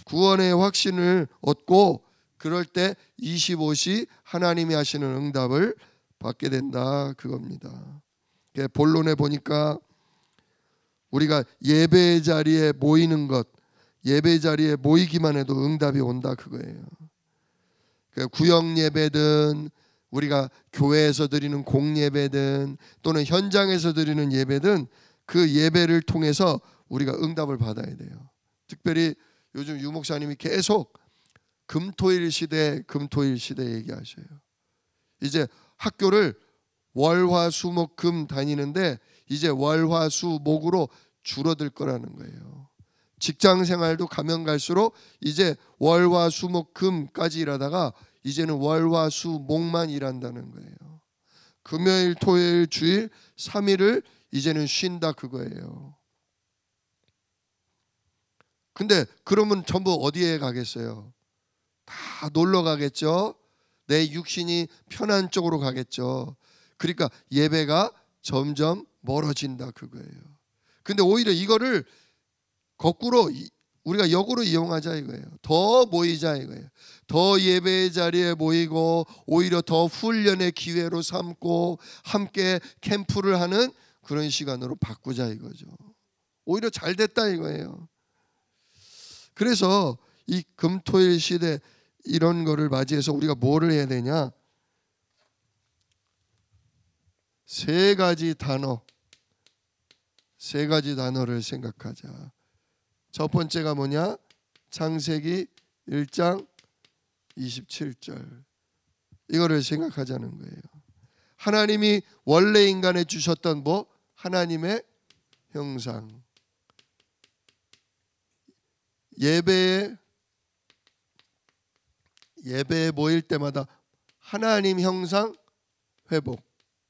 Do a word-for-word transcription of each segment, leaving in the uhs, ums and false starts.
구원의 확신을 얻고 그럴 때 이십오 시 하나님이 하시는 응답을 받게 된다 그겁니다. 본론에 보니까 우리가 예배 자리에 모이는 것, 예배 자리에 모이기만 해도 응답이 온다 그거예요. 구역 예배든 우리가 교회에서 드리는 공예배든 또는 현장에서 드리는 예배든 그 예배를 통해서 우리가 응답을 받아야 돼요. 특별히 요즘 유 목사님이 계속 금토일 시대, 금토일 시대 얘기하셔요. 이제 학교를 월화수목금 다니는데 이제 월화수목으로 줄어들 거라는 거예요. 직장 생활도 가면 갈수록 이제 월화수목금까지 일하다가 이제는 월화수목만 일한다는 거예요. 금요일, 토요일, 주일 삼 일을 이제는 쉰다 그거예요. 근데 그러면 전부 어디에 가겠어요? 다 놀러 가겠죠. 내 육신이 편한 쪽으로 가겠죠. 그러니까 예배가 점점 멀어진다 그거예요. 근데 오히려 이거를 거꾸로 우리가 역으로 이용하자 이거예요. 더 모이자 이거예요. 더 예배의 자리에 모이고 오히려 더 훈련의 기회로 삼고 함께 캠프를 하는 그런 시간으로 바꾸자 이거죠. 오히려 잘 됐다 이거예요. 그래서 이 금토일 시대 이런 거를 맞이해서 우리가 뭐를 해야 되냐? 세 가지 단어, 세 가지 단어를 생각하자. 첫 번째가 뭐냐? 창세기 일 장 이십칠 절. 이거를 생각하자는 거예요. 하나님이 원래 인간에 주셨던 뭐? 하나님의 형상. 예배에 예배에 모일 때마다 하나님 형상 회복.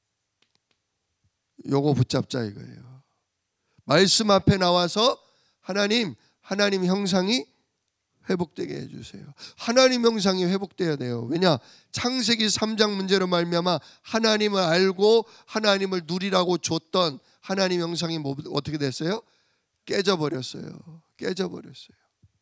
요거 붙잡자 이거예요. 말씀 앞에 나와서 하나님, 하나님 형상이 회복되게 해주세요. 하나님 형상이 회복돼야 돼요. 왜냐? 창세기 삼 장 문제로 말미암아 하나님을 알고 하나님을 누리라고 줬던 하나님 형상이 뭐, 어떻게 됐어요? 깨져버렸어요. 깨져버렸어요.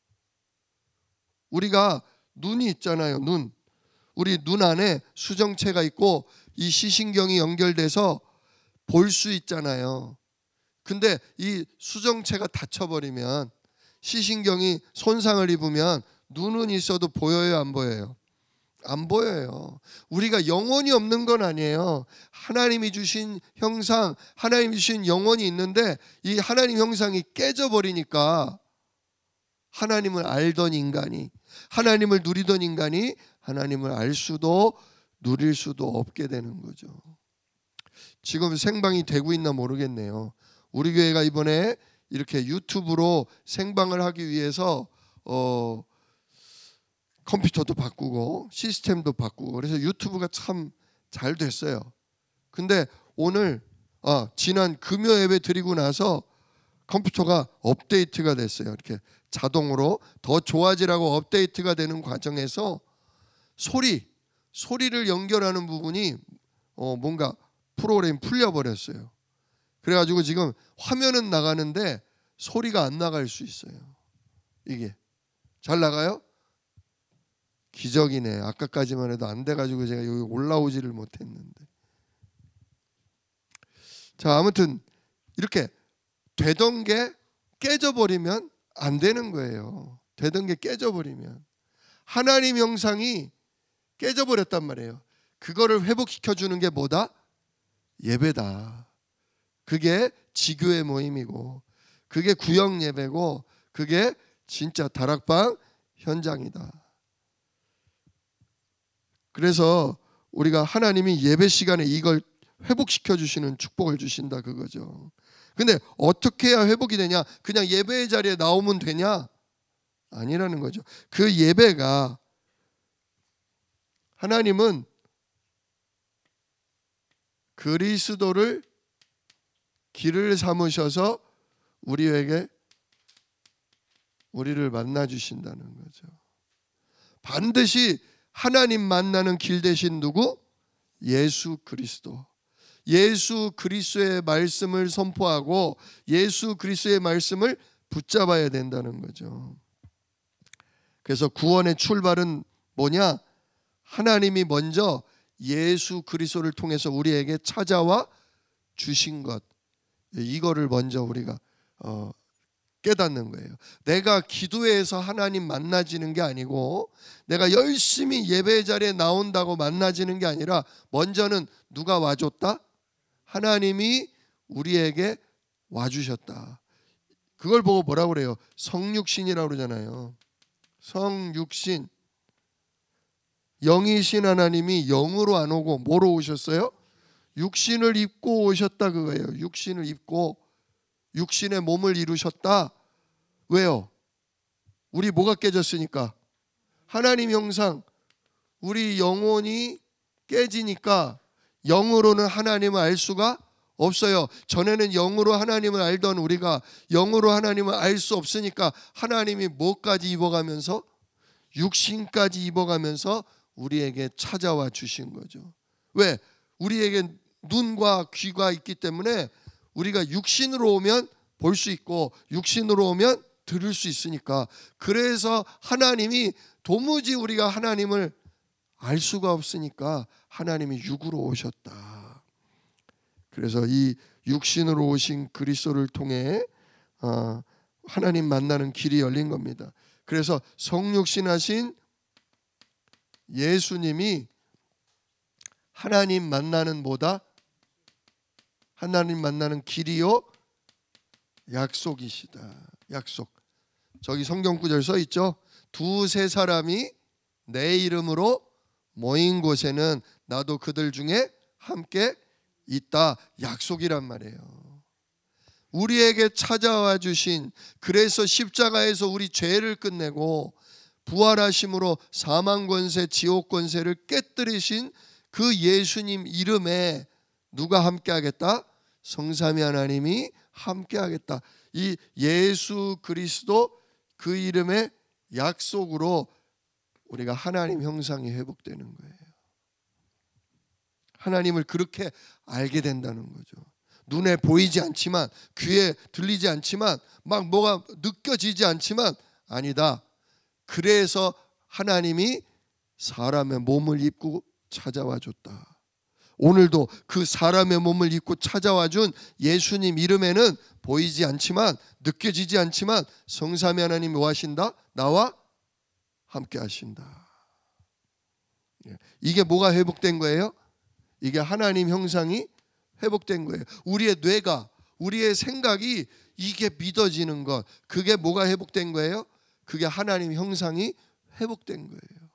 우리가 눈이 있잖아요. 눈. 우리 눈 안에 수정체가 있고 이 시신경이 연결돼서 볼 수 있잖아요. 근데 이 수정체가 다쳐버리면 시신경이 손상을 입으면 눈은 있어도 보여요, 안 보여요? 안 보여요. 우리가 영혼이 없는 건 아니에요. 하나님이 주신 형상, 하나님이 주신 영혼이 있는데 이 하나님 형상이 깨져버리니까 하나님을 알던 인간이, 하나님을 누리던 인간이 하나님을 알 수도 누릴 수도 없게 되는 거죠. 지금 생방이 되고 있나 모르겠네요. 우리 교회가 이번에 이렇게 유튜브로 생방을 하기 위해서 어, 컴퓨터도 바꾸고 시스템도 바꾸고 그래서 유튜브가 참 잘 됐어요. 근데 오늘 아, 지난 금요 예배 드리고 나서 컴퓨터가 업데이트가 됐어요. 이렇게 자동으로 더 좋아지라고 업데이트가 되는 과정에서 소리, 소리를 연결하는 부분이 어, 뭔가 프로그램이 풀려버렸어요. 그래가지고 지금 화면은 나가는데 소리가 안 나갈 수 있어요. 이게 잘 나가요? 기적이네. 아까까지만 해도 안 돼가지고 제가 여기 올라오지를 못했는데. 자, 아무튼 이렇게 되던 게 깨져버리면 안 되는 거예요. 되던 게 깨져버리면 하나님 형상이 깨져버렸단 말이에요. 그거를 회복시켜주는 게 뭐다? 예배다. 그게 지교의 모임이고 그게 구역 예배고 그게 진짜 다락방 현장이다. 그래서 우리가 하나님이 예배 시간에 이걸 회복시켜 주시는 축복을 주신다 그거죠. 근데 어떻게 해야 회복이 되냐? 그냥 예배의 자리에 나오면 되냐? 아니라는 거죠. 그 예배가 하나님은 그리스도를 길을 삼으셔서 우리에게 우리를 만나 주신다는 거죠. 반드시 하나님 만나는 길 대신 누구? 예수 그리스도. 예수 그리스도의 말씀을 선포하고 예수 그리스도의 말씀을 붙잡아야 된다는 거죠. 그래서 구원의 출발은 뭐냐? 하나님이 먼저 예수 그리스도를 통해서 우리에게 찾아와 주신 것, 이거를 먼저 우리가 어, 깨닫는 거예요. 내가 기도해서 하나님 만나지는 게 아니고, 내가 열심히 예배 자리에 나온다고 만나지는 게 아니라, 먼저는 누가 와줬다? 하나님이 우리에게 와주셨다. 그걸 보고 뭐라고 그래요? 성육신이라고 그러잖아요. 성육신. 영이신 하나님이 영으로 안 오고 뭐로 오셨어요? 육신을 입고 오셨다 그거예요. 육신을 입고 육신의 몸을 이루셨다. 왜요? 우리 뭐가 깨졌으니까? 하나님 형상. 우리 영혼이 깨지니까 영으로는 하나님을 알 수가 없어요. 전에는 영으로 하나님을 알던 우리가 영으로 하나님을 알 수 없으니까 하나님이 뭐까지 입어가면서? 육신까지 입어가면서 우리에게 찾아와 주신 거죠. 왜? 우리에게 눈과 귀가 있기 때문에 우리가 육신으로 오면 볼 수 있고 육신으로 오면 들을 수 있으니까. 그래서 하나님이 도무지 우리가 하나님을 알 수가 없으니까 하나님이 육으로 오셨다. 그래서 이 육신으로 오신 그리스도를 통해 하나님 만나는 길이 열린 겁니다. 그래서 성육신하신 예수님이 하나님 만나는 뭐다? 하나님 만나는 길이요 약속이시다. 약속. 저기 성경 구절 써 있죠. 두세 사람이 내 이름으로 모인 곳에는 나도 그들 중에 함께 있다. 약속이란 말이에요. 우리에게 찾아와 주신, 그래서 십자가에서 우리 죄를 끝내고 부활하심으로 사망 권세, 지옥 권세를 깨뜨리신 그 예수님 이름에 누가 함께 하겠다? 성삼위 하나님이 함께 하겠다. 이 예수 그리스도 그 이름의 약속으로 우리가 하나님 형상이 회복되는 거예요. 하나님을 그렇게 알게 된다는 거죠. 눈에 보이지 않지만, 귀에 들리지 않지만, 막 뭐가 느껴지지 않지만, 아니다. 그래서 하나님이 사람의 몸을 입고 찾아와 줬다. 오늘도 그 사람의 몸을 입고 찾아와 준 예수님 이름에는 보이지 않지만, 느껴지지 않지만 성삼위 하나님이 뭐 하신다? 나와 함께 하신다. 이게 뭐가 회복된 거예요? 이게 하나님 형상이 회복된 거예요. 우리의 뇌가, 우리의 생각이 이게 믿어지는 것, 그게 뭐가 회복된 거예요? 그게 하나님 형상이 회복된 거예요.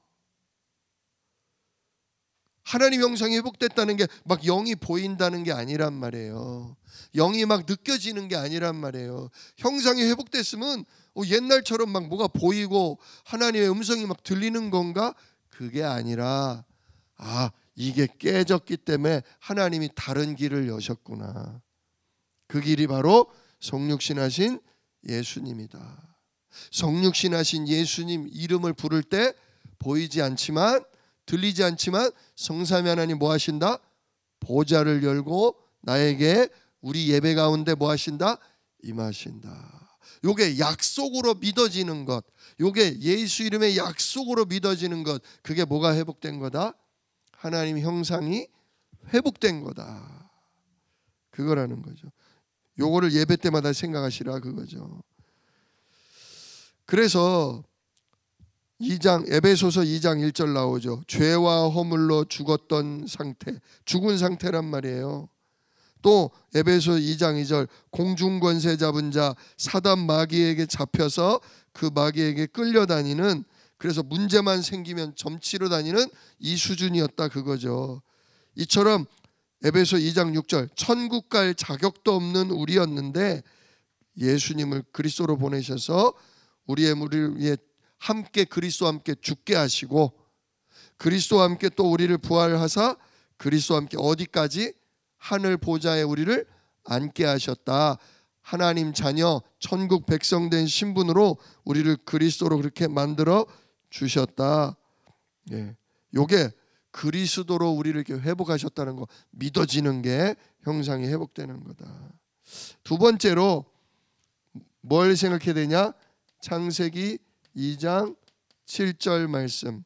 하나님 형상이 회복됐다는 게 막 영이 보인다는 게 아니란 말이에요. 영이 막 느껴지는 게 아니란 말이에요. 형상이 회복됐으면 옛날처럼 막 뭐가 보이고 하나님의 음성이 막 들리는 건가? 그게 아니라, 아, 이게 깨졌기 때문에 하나님이 다른 길을 여셨구나. 그 길이 바로 성육신하신 예수님이다. 성육신하신 예수님 이름을 부를 때 보이지 않지만, 들리지 않지만 성삼위 하나님 뭐 하신다? 보좌를 열고 나에게 우리 예배 가운데 뭐 하신다? 임하신다. 요게 약속으로 믿어지는 것, 요게 예수 이름의 약속으로 믿어지는 것, 그게 뭐가 회복된 거다? 하나님 형상이 회복된 거다. 그거라는 거죠. 요거를 예배 때마다 생각하시라 그거죠. 그래서 이 장 에베소서 이 장 일 절 나오죠. 죄와 허물로 죽었던 상태, 죽은 상태란 말이에요. 또 에베소 이 장 이 절 공중 권세 잡은 자 사단 마귀에게 잡혀서 그 마귀에게 끌려다니는, 그래서 문제만 생기면 점치러 다니는 이 수준이었다 그거죠. 이처럼 에베소 이 장 육 절 천국 갈 자격도 없는 우리였는데 예수님을 그리스도로 보내셔서 우리의 우리를 위해 함께 그리스도와 함께 죽게 하시고, 그리스도와 함께 또 우리를 부활하사 그리스도와 함께 어디까지? 하늘 보좌에 우리를 앉게 하셨다. 하나님 자녀 천국 백성 된 신분으로 우리를 그리스도로 그렇게 만들어 주셨다. 예, 요게 그리스도로 우리를 이렇게 회복하셨다는 거 믿어지는 게 형상이 회복되는 거다. 두 번째로 뭘 생각해야 되냐? 창세기 이 장 칠 절 말씀,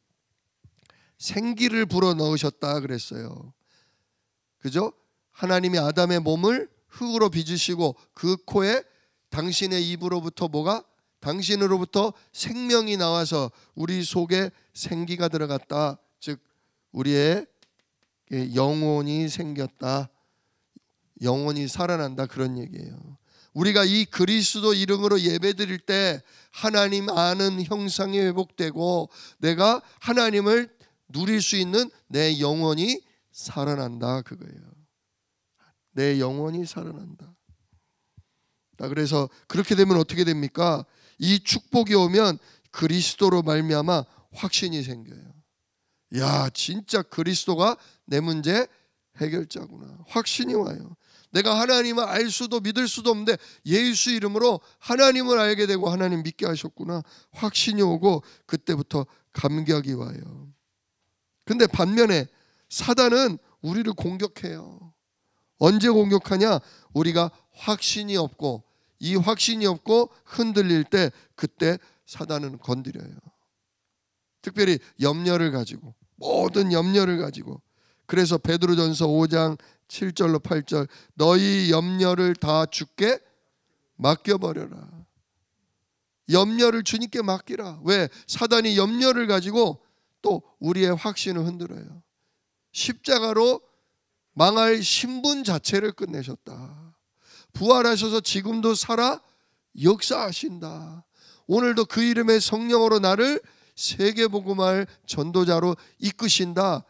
생기를 불어 넣으셨다 그랬어요. 그죠? 하나님이 아담의 몸을 흙으로 빚으시고 그 코에 당신의 입으로부터 뭐가? 당신으로부터 생명이 나와서 우리 속에 생기가 들어갔다. 즉 우리의 영혼이 생겼다. 영혼이 살아난다, 그런 얘기예요. 우리가 이 그리스도 이름으로 예배드릴 때 하나님 아는 형상이 회복되고 내가 하나님을 누릴 수 있는 내 영혼이 살아난다, 그거예요. 내 영혼이 살아난다. 그래서 그렇게 되면 어떻게 됩니까? 이 축복이 오면 그리스도로 말미암아 확신이 생겨요. 야, 진짜 그리스도가 내 문제 해결자구나. 확신이 와요. 내가 하나님을 알 수도 믿을 수도 없는데 예수 이름으로 하나님을 알게 되고 하나님 믿게 하셨구나. 확신이 오고 그때부터 감격이 와요. 근데 반면에 사단은 우리를 공격해요. 언제 공격하냐? 우리가 확신이 없고, 이 확신이 없고 흔들릴 때 그때 사단은 건드려요. 특별히 염려를 가지고, 모든 염려를 가지고. 그래서 베드로전서 오 장 칠 절로 팔 절, 너희 염려를 다 주께 맡겨버려라. 염려를 주님께 맡기라. 왜? 사단이 염려를 가지고 또 우리의 확신을 흔들어요. 십자가로 망할 신분 자체를 끝내셨다. 부활하셔서 지금도 살아 역사하신다. 오늘도 그 이름의 성령으로 나를 세계복음할 전도자로 이끄신다.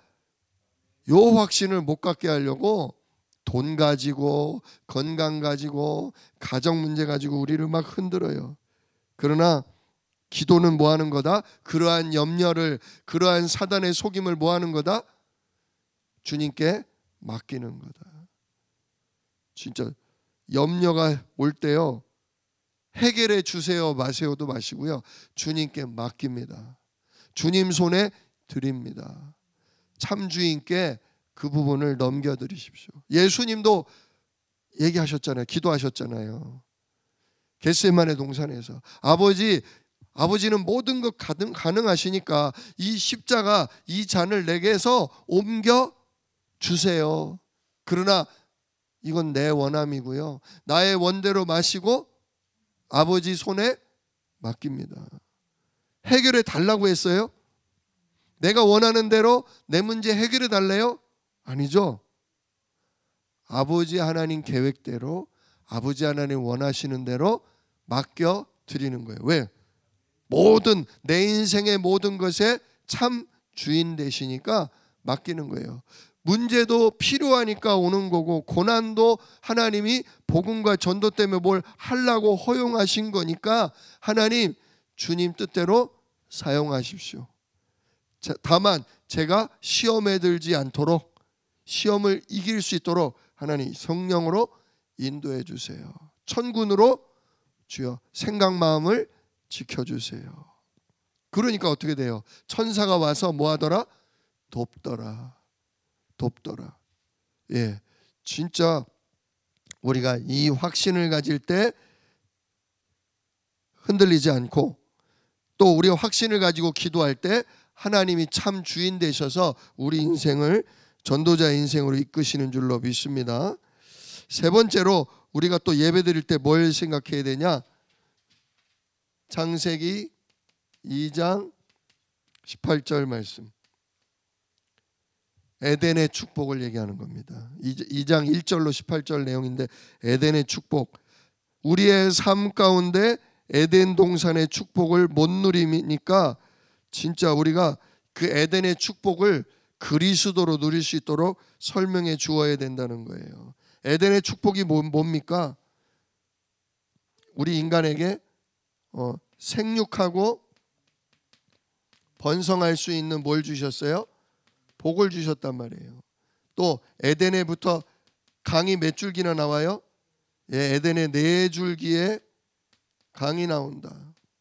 요 확신을 못 갖게 하려고 돈 가지고 건강 가지고 가정 문제 가지고 우리를 막 흔들어요. 그러나 기도는 뭐 하는 거다? 그러한 염려를, 그러한 사단의 속임을 뭐 하는 거다? 주님께 맡기는 거다. 진짜 염려가 올 때요, 해결해 주세요 마세요도 마시고요, 주님께 맡깁니다. 주님 손에 드립니다. 참 주인께 그 부분을 넘겨드리십시오. 예수님도 얘기하셨잖아요. 기도하셨잖아요. 겟세마네 동산에서 아버지, 아버지는 모든 것 가능하시니까 이 십자가, 이 잔을 내게서 옮겨 주세요. 그러나 이건 내 원함이고요, 나의 원대로 마시고 아버지 손에 맡깁니다. 해결해 달라고 했어요? 내가 원하는 대로 내 문제 해결해 달래요? 아니죠. 아버지 하나님 계획대로, 아버지 하나님 원하시는 대로 맡겨 드리는 거예요. 왜? 모든 내 인생의 모든 것에 참 주인 되시니까 맡기는 거예요. 문제도 필요하니까 오는 거고, 고난도 하나님이 복음과 전도 때문에 뭘 하려고 허용하신 거니까 하나님 주님 뜻대로 사용하십시오. 다만 제가 시험에 들지 않도록, 시험을 이길 수 있도록 하나님 성령으로 인도해 주세요. 천군으로 주여 생각 마음을 지켜주세요. 그러니까 어떻게 돼요? 천사가 와서 뭐 하더라? 돕더라. 돕더라. 예, 진짜 우리가 이 확신을 가질 때 흔들리지 않고, 또 우리가 확신을 가지고 기도할 때 하나님이 참 주인 되셔서 우리 인생을 전도자 인생으로 이끄시는 줄로 믿습니다. 세 번째로 우리가 또 예배드릴 때 뭘 생각해야 되냐? 창세기 이 장 십팔 절 말씀, 에덴의 축복을 얘기하는 겁니다. 이 장 일 절로 십팔 절 내용인데, 에덴의 축복, 우리의 삶 가운데 에덴 동산의 축복을 못 누리니까 진짜 우리가 그 에덴의 축복을 그리스도로 누릴 수 있도록 설명해 주어야 된다는 거예요. 에덴의 축복이 뭡니까? 우리 인간에게 어, 생육하고 번성할 수 있는 뭘 주셨어요? 복을 주셨단 말이에요. 또 에덴에부터 강이 몇 줄기나 나와요? 예, 에덴의 네 줄기에 강이 나온다.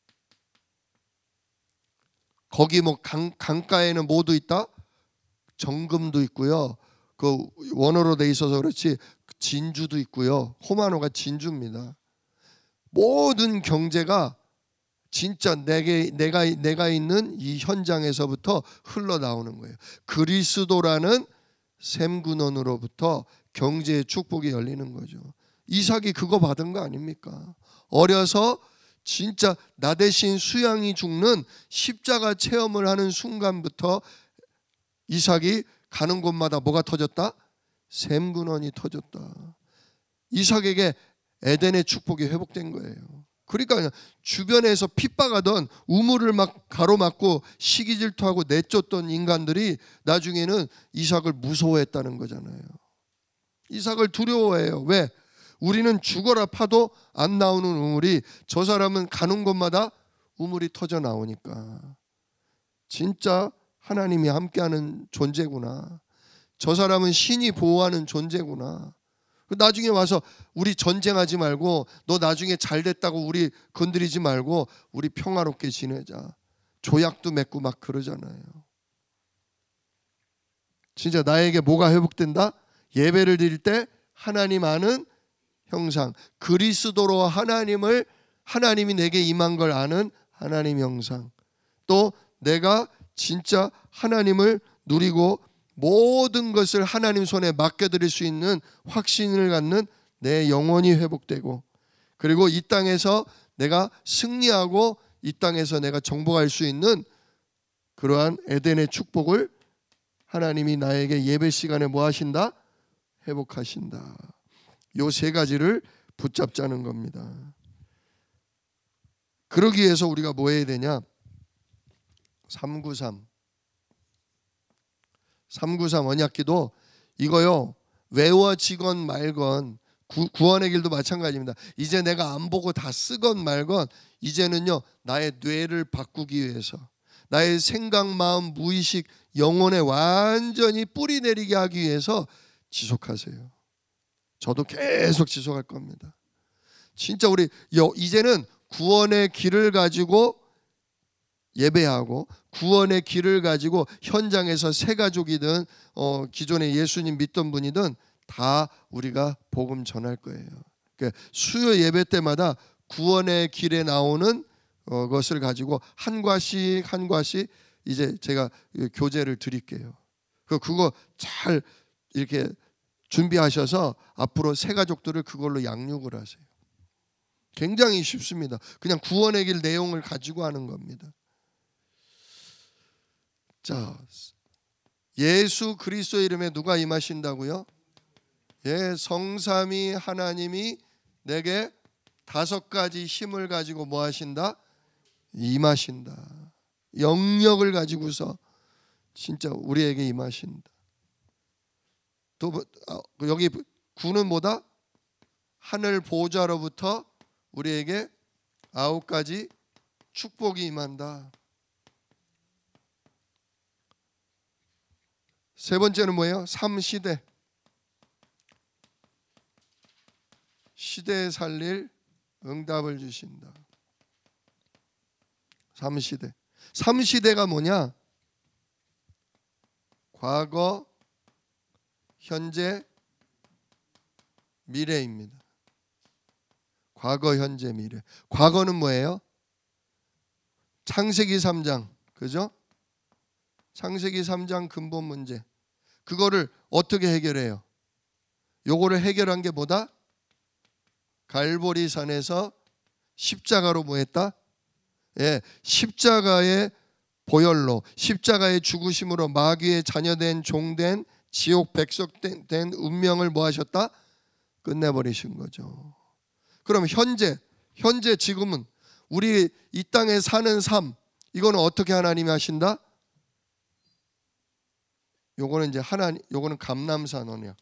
거기 뭐 강, 강가에는 뭐도 있다? 정금도 있고요. 그 원어로 돼 있어서 그렇지 진주도 있고요. 호마노가 진주입니다. 모든 경제가 진짜 내게, 내가, 내가 있는 이 현장에서부터 흘러나오는 거예요. 그리스도라는 샘근원으로부터 경제의 축복이 열리는 거죠. 이삭이 그거 받은 거 아닙니까? 어려서 진짜 나 대신 수양이 죽는 십자가 체험을 하는 순간부터 이삭이 가는 곳마다 뭐가 터졌다? 샘근원이 터졌다. 이삭에게 에덴의 축복이 회복된 거예요. 그러니까 주변에서 핍박하던 우물을 막 가로막고 시기 질투하고 내쫓던 인간들이 나중에는 이삭을 무서워했다는 거잖아요. 이삭을 두려워해요. 왜? 우리는 죽어라 파도 안 나오는 우물이 저 사람은 가는 곳마다 우물이 터져 나오니까 진짜 하나님이 함께하는 존재구나. 저 사람은 신이 보호하는 존재구나. 나중에 와서 우리 전쟁하지 말고 너 나중에 잘 됐다고 우리 건드리지 말고 우리 평화롭게 지내자. 조약도 맺고 막 그러잖아요. 진짜 나에게 뭐가 회복된다? 예배를 드릴 때 하나님 아는 형상, 그리스도로 하나님을 하나님이 내게 임한 걸 아는 하나님 형상, 또 내가 진짜 하나님을 누리고 모든 것을 하나님 손에 맡겨드릴 수 있는 확신을 갖는 내 영혼이 회복되고, 그리고 이 땅에서 내가 승리하고 이 땅에서 내가 정복할 수 있는 그러한 에덴의 축복을 하나님이 나에게 예배 시간에 뭐 하신다? 회복하신다. 요 세 가지를 붙잡자는 겁니다. 그러기 위해서 우리가 뭐 해야 되냐? 삼구삼 삼구삼 언약기도 이거요, 외워지건 말건, 구, 구원의 길도 마찬가지입니다. 이제 내가 안 보고 다 쓰건 말건 이제는요 나의 뇌를 바꾸기 위해서, 나의 생각, 마음, 무의식, 영혼에 완전히 뿌리 내리게 하기 위해서 지속하세요. 저도 계속 지속할 겁니다. 진짜 우리 이제는 구원의 길을 가지고 예배하고 구원의 길을 가지고 현장에서 새 가족이든 어, 기존에 예수님 믿던 분이든 다 우리가 복음 전할 거예요. 그러니까 수요 예배 때마다 구원의 길에 나오는 어, 것을 가지고 한 과씩 한 과씩 이제 제가 교재를 드릴게요. 그거 잘 이렇게 준비하셔서 앞으로 새 가족들을 그걸로 양육을 하세요. 굉장히 쉽습니다. 그냥 구원의 길 내용을 가지고 하는 겁니다. 자, 예수 그리스도의 이름에 누가 임하신다고요? 예, 성삼위 하나님이 내게 다섯 가지 힘을 가지고 뭐 하신다? 임하신다. 영역을 가지고서 진짜 우리에게 임하신다. 또 여기 구는 뭐다? 하늘 보좌로부터 우리에게 아홉 가지 축복이 임한다. 세 번째는 뭐예요? 삼시대. 시대에 살릴 응답을 주신다. 삼시대. 삼시대가 뭐냐? 과거, 현재, 미래입니다. 과거, 현재, 미래. 과거는 뭐예요? 창세기 삼 장, 그죠? 창세기 삼 장 근본 문제. 그거를 어떻게 해결해요? 요거를 해결한 게 뭐다? 갈보리산에서 십자가로 뭐 했다? 예, 십자가의 보혈로, 십자가의 죽으심으로 마귀의 자녀된 종된 지옥 백석된 운명을 뭐 하셨다? 끝내버리신 거죠. 그럼 현재, 현재 지금은 우리 이 땅에 사는 삶, 이거는 어떻게 하나님이 하신다? 요거는 이제 하나님, 요거는 감람산 언약.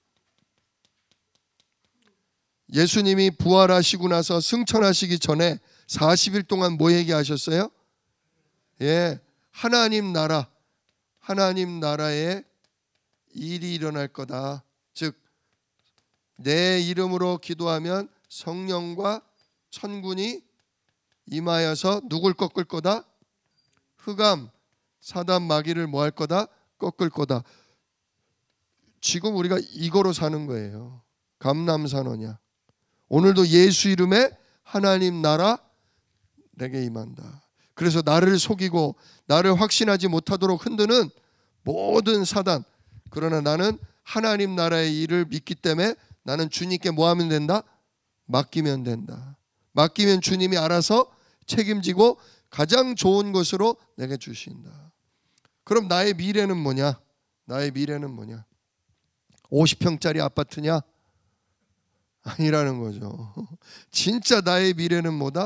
예수님이 부활하시고 나서 승천하시기 전에 사십 일 동안 뭐 얘기하셨어요? 예, 하나님 나라, 하나님 나라에 일이 일어날 거다. 즉 내 이름으로 기도하면 성령과 천군이 임하여서 누굴 꺾을 거다? 흑암, 사단, 마귀를 뭐 할 거다? 꺾을 거다. 지금 우리가 이거로 사는 거예요. 감람산 언약. 오늘도 예수 이름에 하나님 나라 내게 임한다. 그래서 나를 속이고 나를 확신하지 못하도록 흔드는 모든 사단, 그러나 나는 하나님 나라의 일을 믿기 때문에 나는 주님께 뭐 하면 된다? 맡기면 된다. 맡기면 주님이 알아서 책임지고 가장 좋은 것으로 내게 주신다. 그럼 나의 미래는 뭐냐? 나의 미래는 뭐냐? 오십 평짜리 아파트냐? 아니라는 거죠. 진짜 나의 미래는 뭐다?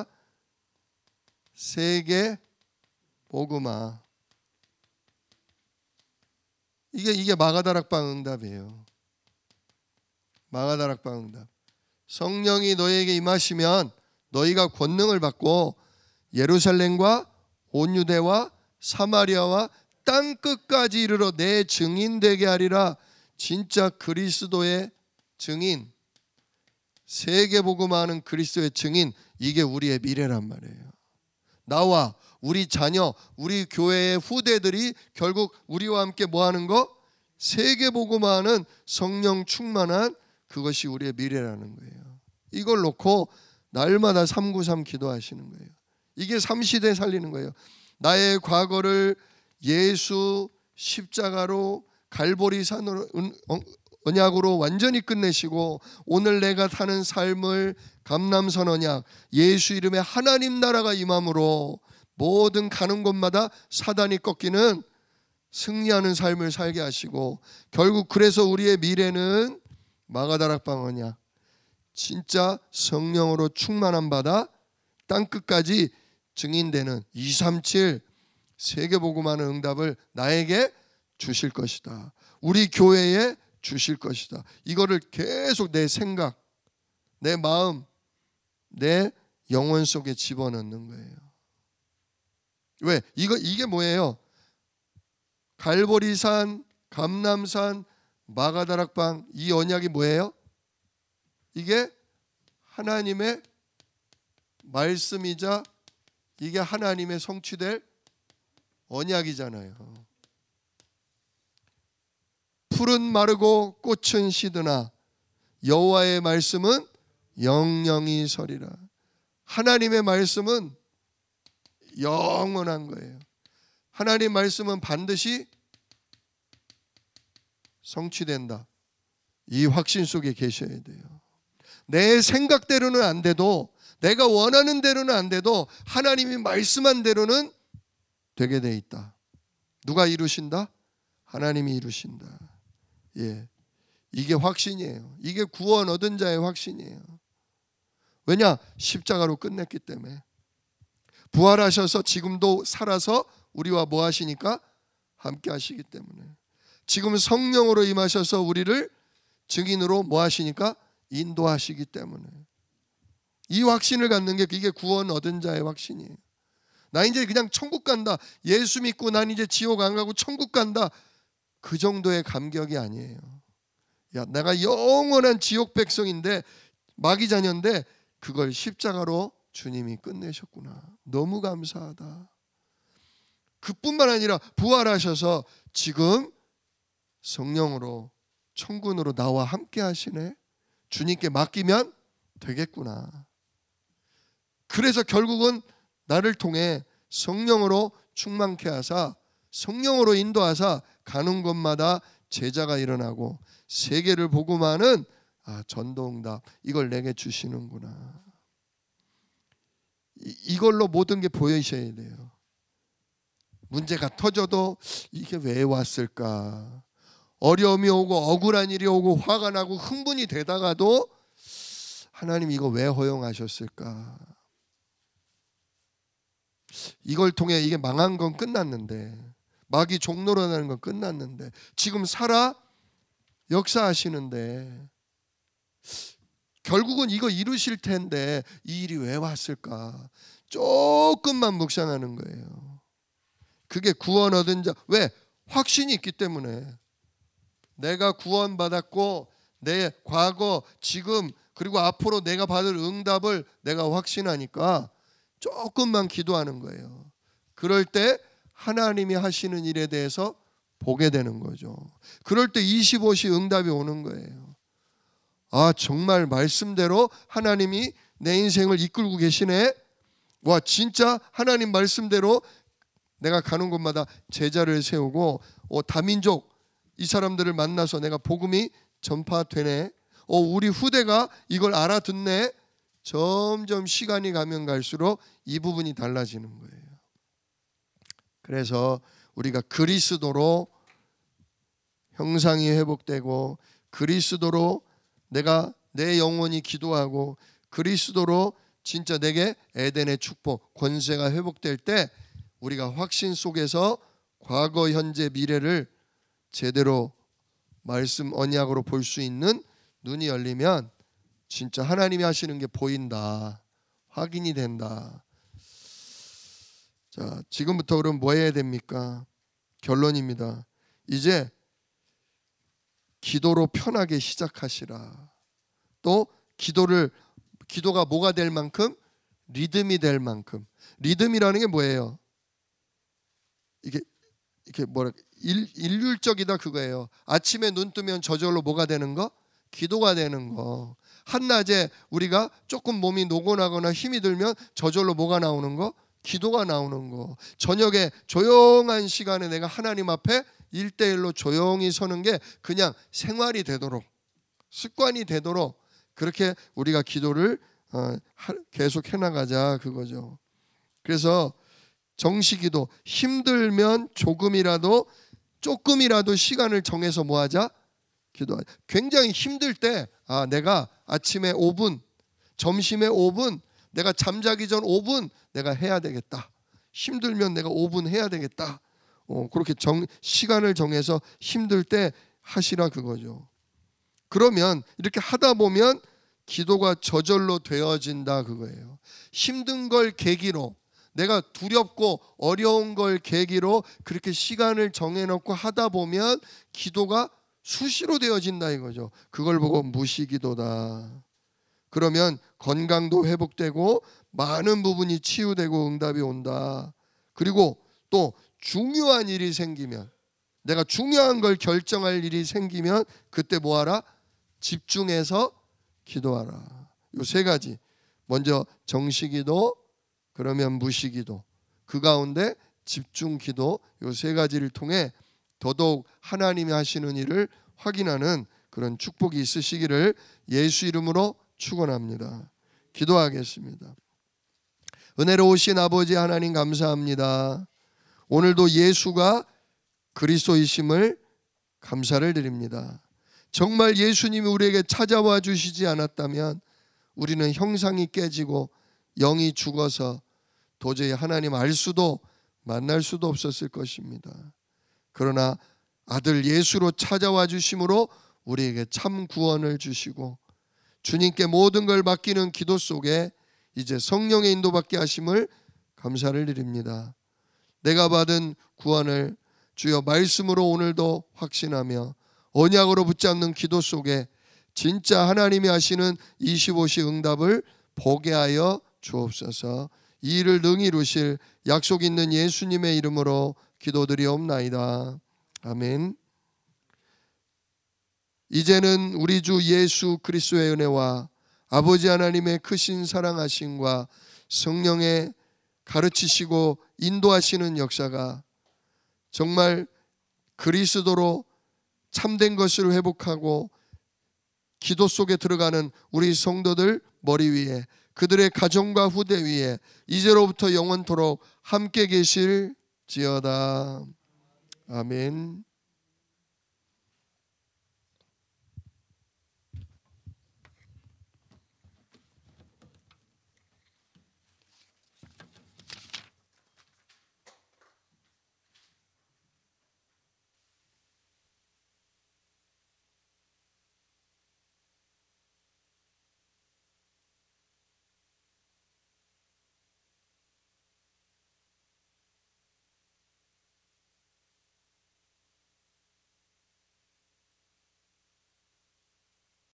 세계 복음화. 이게 이게 마가다락방 응답이에요. 마가다락방 응답. 성령이 너희에게 임하시면 너희가 권능을 받고 예루살렘과 온 유대와 사마리아와 땅 끝까지 이르러 내 증인 되게 하리라. 진짜 그리스도의 증인, 세계 복음화하는 그리스도의 증인, 이게 우리의 미래란 말이에요. 나와 우리 자녀, 우리 교회의 후대들이 결국 우리와 함께 뭐하는 거? 세계 복음화하는 성령 충만한 그것이 우리의 미래라는 거예요. 이걸 놓고 날마다 삼구삼 기도하시는 거예요. 이게 삼시대 살리는 거예요. 나의 과거를 예수 십자가로 갈보리 산으로 언약으로 완전히 끝내시고 오늘 내가 사는 삶을 감람선 언약, 예수 이름에 하나님 나라가 임함으로 모든 가는 곳마다 사단이 꺾이는 승리하는 삶을 살게 하시고, 결국 그래서 우리의 미래는 마가다락방 언약, 진짜 성령으로 충만한 바다 땅끝까지 증인되는 이백삼십칠 세계복음하는 응답을 나에게 주실 것이다. 우리 교회에 주실 것이다. 이거를 계속 내 생각, 내 마음, 내 영혼 속에 집어넣는 거예요. 왜? 이거 이게 뭐예요? 갈보리산, 감람산, 마가다락방, 이 언약이 뭐예요? 이게 하나님의 말씀이자 이게 하나님의 성취될 언약이잖아요. 풀은 마르고 꽃은 시드나 여호와의 말씀은 영영이 서리라. 하나님의 말씀은 영원한 거예요. 하나님 말씀은 반드시 성취된다. 이 확신 속에 계셔야 돼요. 내 생각대로는 안 돼도, 내가 원하는 대로는 안 돼도 하나님이 말씀한 대로는 되게 돼 있다. 누가 이루신다? 하나님이 이루신다. 예, 이게 확신이에요. 이게 구원 얻은 자의 확신이에요. 왜냐? 십자가로 끝냈기 때문에. 부활하셔서 지금도 살아서 우리와 뭐 하시니까? 함께 하시기 때문에. 지금 성령으로 임하셔서 우리를 증인으로 뭐 하시니까? 인도하시기 때문에. 이 확신을 갖는 게 이게 구원 얻은 자의 확신이에요. 나 이제 그냥 천국 간다, 예수 믿고 난 이제 지옥 안 가고 천국 간다, 그 정도의 감격이 아니에요. 야, 내가 영원한 지옥 백성인데, 마귀 자녀인데 그걸 십자가로 주님이 끝내셨구나. 너무 감사하다. 그뿐만 아니라 부활하셔서 지금 성령으로 천군으로 나와 함께 하시네. 주님께 맡기면 되겠구나. 그래서 결국은 나를 통해 성령으로 충만케 하사, 성령으로 인도하사 가는 곳마다 제자가 일어나고 세계를 복음하는 아, 전도응답, 이걸 내게 주시는구나. 이, 이걸로 모든 게 보이셔야 돼요. 문제가 터져도 이게 왜 왔을까? 어려움이 오고 억울한 일이 오고 화가 나고 흥분이 되다가도 하나님 이거 왜 허용하셨을까? 이걸 통해 이게 망한 건 끝났는데, 마귀 종노릇하는 건 끝났는데, 지금 살아 역사하시는데 결국은 이거 이루실 텐데 이 일이 왜 왔을까? 조금만 묵상하는 거예요. 그게 구원 얻은 자. 왜? 확신이 있기 때문에. 내가 구원받았고 내 과거, 지금, 그리고 앞으로 내가 받을 응답을 내가 확신하니까 조금만 기도하는 거예요. 그럴 때 하나님이 하시는 일에 대해서 보게 되는 거죠. 그럴 때 이십오 시 응답이 오는 거예요. 아, 정말 말씀대로 하나님이 내 인생을 이끌고 계시네. 와, 진짜 하나님 말씀대로 내가 가는 곳마다 제자를 세우고 어, 다민족 이 사람들을 만나서 내가 복음이 전파되네. 어, 우리 후대가 이걸 알아듣네. 점점 시간이 가면 갈수록 이 부분이 달라지는 거예요. 그래서 우리가 그리스도로 형상이 회복되고 그리스도로 내가 내 영혼이 기도하고 그리스도로 진짜 내게 에덴의 축복, 권세가 회복될 때 우리가 확신 속에서 과거, 현재, 미래를 제대로 말씀 언약으로 볼 수 있는 눈이 열리면 진짜 하나님이 하시는 게 보인다, 확인이 된다. 자, 지금부터 그럼 뭐 해야 됩니까? 결론입니다. 이제 기도로 편하게 시작하시라. 또 기도를 기도가 뭐가 될 만큼? 리듬이 될 만큼. 리듬이라는 게 뭐예요? 이게 이렇게 뭐라 일, 일률적이다 그거예요. 아침에 눈 뜨면 저절로 뭐가 되는 거? 기도가 되는 거. 한낮에 우리가 조금 몸이 노곤하거나 힘이 들면 저절로 뭐가 나오는 거? 기도가 나오는 거. 저녁에 조용한 시간에 내가 하나님 앞에 일대일로 조용히 서는 게 그냥 생활이 되도록, 습관이 되도록 그렇게 우리가 기도를 계속 해나가자 그거죠. 그래서 정시기도, 힘들면 조금이라도 조금이라도 시간을 정해서 뭐하자? 기도하자. 굉장히 힘들 때 아, 내가 아침에 오 분, 점심에 오 분, 내가 잠자기 전 오 분 내가 해야 되겠다. 힘들면 내가 오 분 해야 되겠다. 어, 그렇게 정, 시간을 정해서 힘들 때 하시라 그거죠. 그러면 이렇게 하다 보면 기도가 저절로 되어진다 그거예요. 힘든 걸 계기로, 내가 두렵고 어려운 걸 계기로 그렇게 시간을 정해놓고 하다 보면 기도가 수시로 되어진다 이거죠. 그걸 보고 무시기도다. 그러면 건강도 회복되고 많은 부분이 치유되고 응답이 온다. 그리고 또 중요한 일이 생기면, 내가 중요한 걸 결정할 일이 생기면 그때 뭐하라? 집중해서 기도하라. 요 세 가지. 먼저 정시기도, 그러면 무시기도, 그 가운데 집중기도, 요 세 가지를 통해 더더욱 하나님이 하시는 일을 확인하는 그런 축복이 있으시기를 예수 이름으로 축원합니다. 기도하겠습니다. 은혜로우신 아버지 하나님 감사합니다. 오늘도 예수가 그리스도이심을 감사를 드립니다. 정말 예수님이 우리에게 찾아와 주시지 않았다면 우리는 형상이 깨지고 영이 죽어서 도저히 하나님 알 수도 만날 수도 없었을 것입니다. 그러나 아들 예수로 찾아와 주심으로 우리에게 참 구원을 주시고 주님께 모든 걸 맡기는 기도 속에 이제 성령의 인도받게 하심을 감사를 드립니다. 내가 받은 구원을 주여 말씀으로 오늘도 확신하며 언약으로 붙잡는 기도 속에 진짜 하나님이 하시는 이십오 시 응답을 보게 하여 주옵소서. 이 일을 능히 이루실 약속 있는 예수님의 이름으로 기도드리옵나이다. 아멘. 이제는 우리 주 예수 그리스도의 은혜와 아버지 하나님의 크신 사랑하심과 성령의 가르치시고 인도하시는 역사가 정말 그리스도로 참된 것을 회복하고 기도 속에 들어가는 우리 성도들 머리 위에, 그들의 가정과 후대 위에 이제로부터 영원토록 함께 계실지어다. 아멘.